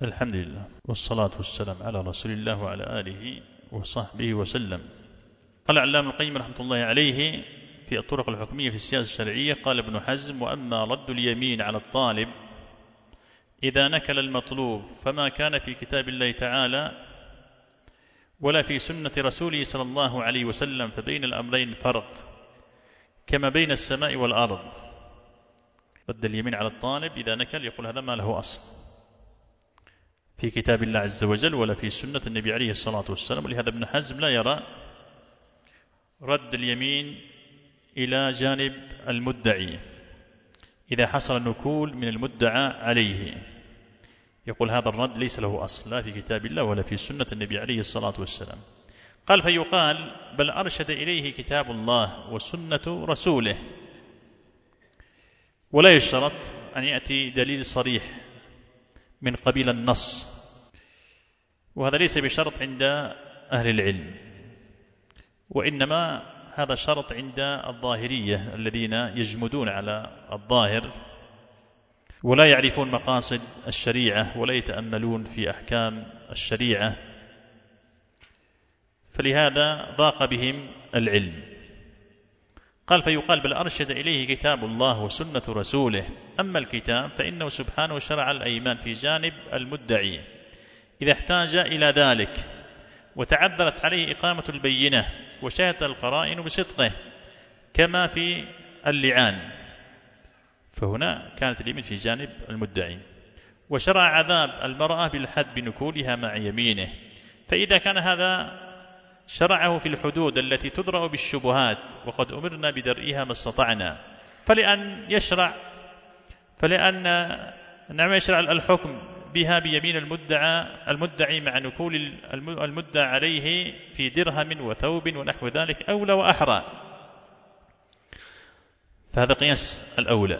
الحمد لله والصلاة والسلام على رسول الله وعلى آله وصحبه وسلم. قال العلامة القيم رحمة الله عليه في الطرق الحكمية في السياسة الشرعية: قال ابن حزم: وأما رد اليمين على الطالب إذا نكل المطلوب فما كان في كتاب الله تعالى ولا في سنة رسوله صلى الله عليه وسلم، فبين الأمرين فرق كما بين السماء والأرض. رد اليمين على الطالب إذا نكل، يقول هذا ما له أصل في كتاب الله عز وجل ولا في سنة النبي عليه الصلاة والسلام. ولهذا ابن حزم لا يرى رد اليمين إلى جانب المدعي إذا حصل النكول من المدعى عليه، يقول هذا الرد ليس له أصل لا في كتاب الله ولا في سنة النبي عليه الصلاة والسلام. قال: فيقال بل أرشد إليه كتاب الله وسنة رسوله، ولا يشترط أن يأتي دليل صريح من قبيل النص، وهذا ليس بشرط عند أهل العلم، وإنما هذا شرط عند الظاهرية الذين يجمدون على الظاهر ولا يعرفون مقاصد الشريعة ولا يتأملون في أحكام الشريعة، فلهذا ضاق بهم العلم. قال: فيقال بل أرشد إليه كتاب الله وسنة رسوله. أما الكتاب فإنه سبحانه شرع الأيمان في جانب المدعي إذا احتاج إلى ذلك وتعذرت عليه إقامة البينة وشهدت القرائن بصدقه، كما في اللعان، فهنا كانت اليمين في جانب المدعي. وشرع عذاب المرأة بالحد بنكولها مع يمينه، فإذا كان هذا شرعه في الحدود التي تدرأ بالشبهات وقد أمرنا بدرئها ما استطعنا، فلأن يشرع الحكم بها بيمين المدعي مع نكول المدعى عليه في درهم وثوب ونحو ذلك أولى وأحرى، فهذا قياس الأولى.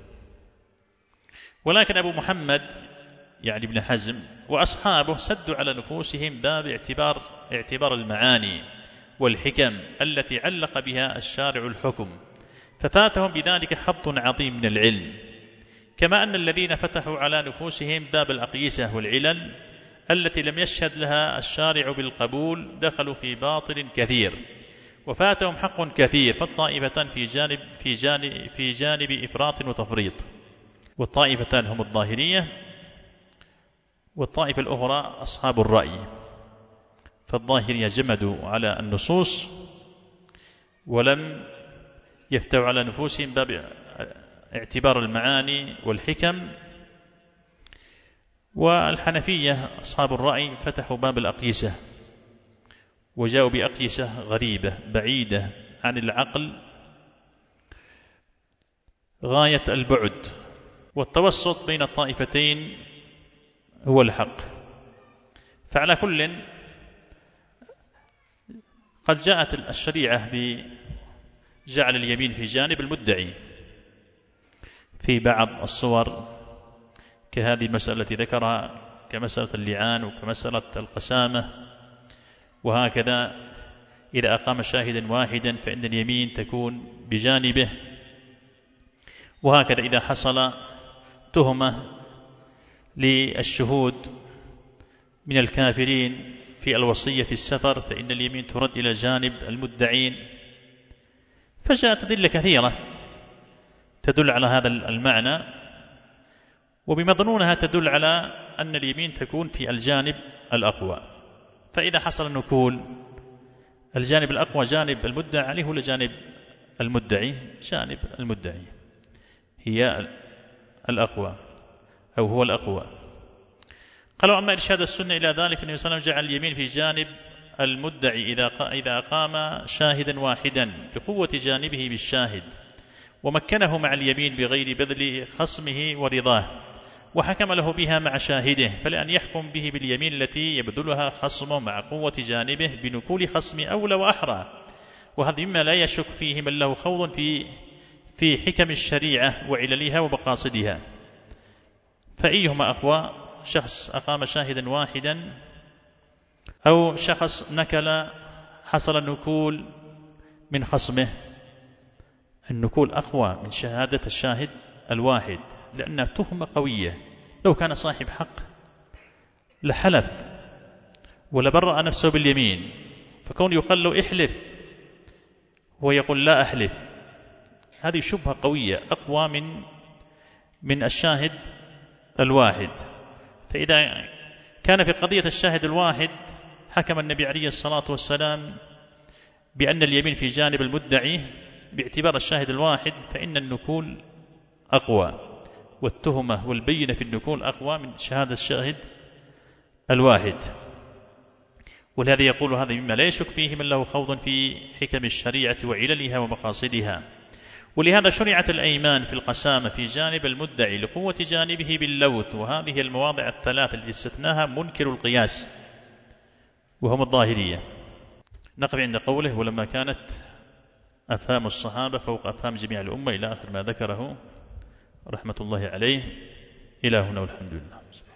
ولكن أبو محمد يعني ابن حزم وأصحابه سدوا على نفوسهم باب اعتبار المعاني والحكم التي علق بها الشارع الحكم، ففاتهم بذلك حظ عظيم من العلم، كما أن الذين فتحوا على نفوسهم باب الأقيسة والعلل التي لم يشهد لها الشارع بالقبول دخلوا في باطل كثير وفاتهم حق كثير، فالطائفتان في جانب إفراط وتفريط، والطائفتان هم الظاهرية، والطائفة الأخرى أصحاب الرأي. فالظاهرية جمدوا على النصوص ولم يفتحوا على نفوسهم باب اعتبار المعاني والحكم، والحنفية أصحاب الرأي فتحوا باب الأقيسة وجاءوا بأقيسة غريبة بعيدة عن العقل غاية البعد، والتوسط بين الطائفتين هو الحق. فعلى كل قد جاءت الشريعة بجعل اليمين في جانب المدعي في بعض الصور، كهذه المسألة التي ذكرها كمسألة اللعان وكمسألة القسامة، وهكذا إذا أقام شاهدا واحدا فإن اليمين تكون بجانبه، وهكذا إذا حصل تهمة للشهود من الكافرين في الوصية في السفر فإن اليمين ترد إلى جانب المدعين. فجاءت أدلة كثيرة تدل على هذا المعنى، وبمضمونها تدل على أن اليمين تكون في الجانب الأقوى. فإذا حصل النكول الجانب الأقوى جانب المدعي عليه ولا جانب المدعي؟ جانب المدعي هي الأقوى أو هو الأقوى. قالوا: أما إرشاد السنة إلى ذلك النبي صلى الله عليه وسلم جعل اليمين في جانب المدعي إذا أقام شاهدا واحدا بقوة جانبه بالشاهد ومكنه مع اليمين بغير بذل خصمه ورضاه وحكم له بها مع شاهده، فلأن يحكم به باليمين التي يبذلها خصمه مع قوة جانبه بنكول خصم أولى وأحرى. وهذا مما لا يشك فيه من له خوض في حكم الشريعة وعللها ومقاصدها. فأيهما أقوى؟ شخص أقام شاهدا واحدا أو شخص نكل حصل النكول من خصمه؟ النكول أقوى من شهادة الشاهد الواحد، لأنها تهمة قوية. لو كان صاحب حق لحلف ولبرأ نفسه باليمين، فكون يقال له احلف ويقول لا أحلف، هذه شبهة قوية أقوى من الشاهد الواحد. فإذا كان في قضية الشاهد الواحد حكم النبي عليه الصلاة والسلام بأن اليمين في جانب المدعي باعتبار الشاهد الواحد، فإن النكول أقوى، والتهمة والبينة في النكول أقوى من شهادة الشاهد الواحد. ولهذا يقول هذا مما لا يشك فيه من له خوض في حكم الشريعة وعللها ومقاصدها. ولهذا شرعت الأيمان في القسامة في جانب المدعي لقوة جانبه باللوث، وهذه المواضع الثلاث التي استثناها منكر القياس وهم الظاهرية. نقف عند قوله ولما كانت أفهام الصحابة فوق أفهام جميع الأمة إلى آخر ما ذكره رحمة الله عليه. إلى هنا والحمد لله.